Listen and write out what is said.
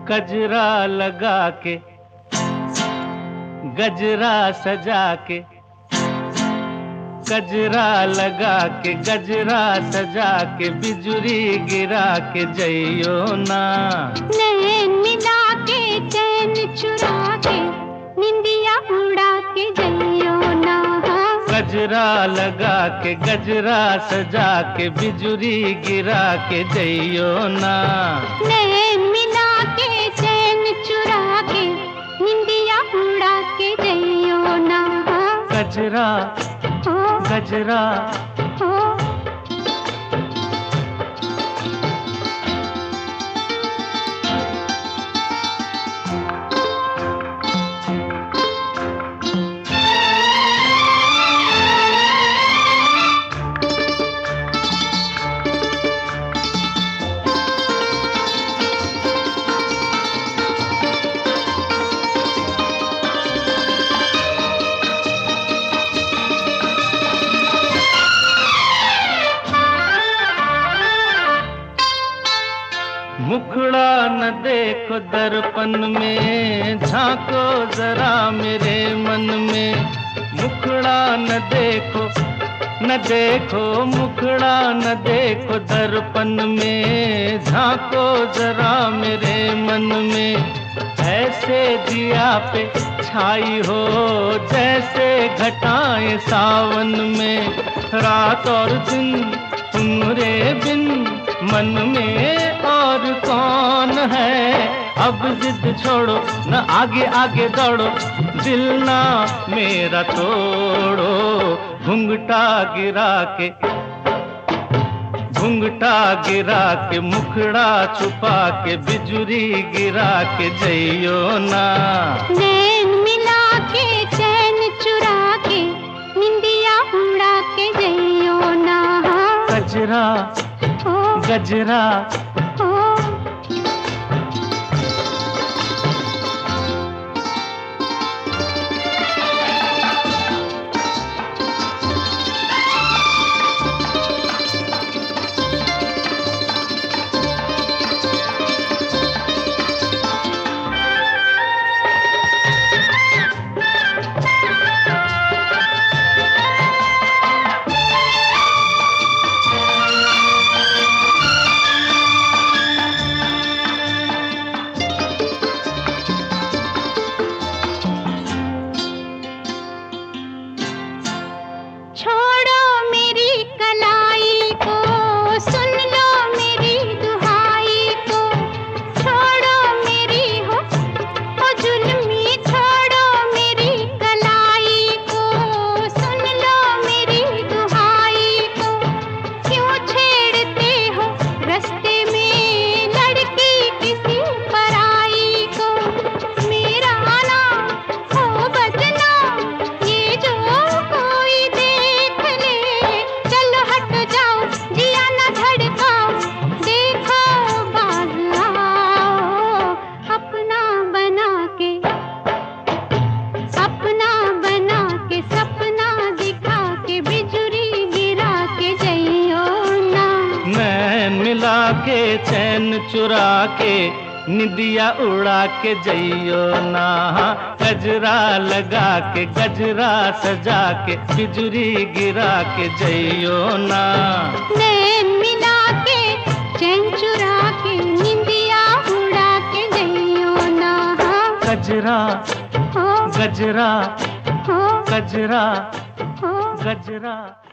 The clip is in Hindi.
गजरा लगा के गजरा सजा के, गजरा लगा के गजरा सजा के, बिजुरी गिरा के जइयो ना। नैन मिला के चैन चुरा के, निंदिया उड़ा के जइयो ना। गजरा लगा के गजरा सजा के, बिजुरी गिरा के जइयो ना। नैन मिला के चैन चुरा के, निंदिया उड़ा के जइयो ना। गजरा गजरा मुखड़ा न देखो दर्पण में, झांको जरा मेरे मन में। मुखड़ा न देखो मुखड़ा न देखो दर्पण में, झांको जरा मेरे मन में। ऐसे जिया पे छाई हो जैसे घटाएं सावन में। रात और दिन तुम्हारे बिन मन में और कौन है। अब जिद छोड़ो न आगे आगे दौड़ो, दिल ना मेरा तोड़ो। घुंघटा गिरा के मुखड़ा छुपा के, बिजुरी गिरा के जइयो ना। नैन मिला के चैन चुरा के, निंदिया उड़ा के जइयो ना। गजरा गजरा मिला के चैन चुरा के, निदिया उड़ा के जइयो ना। गजरा लगा के गजरा सजा के, बिजुरी गिरा के जइयो ना। नैन मिला के चैन चुरा के, निदिया उड़ा के जइयो ना। गजरा गजरा गजरा गजरा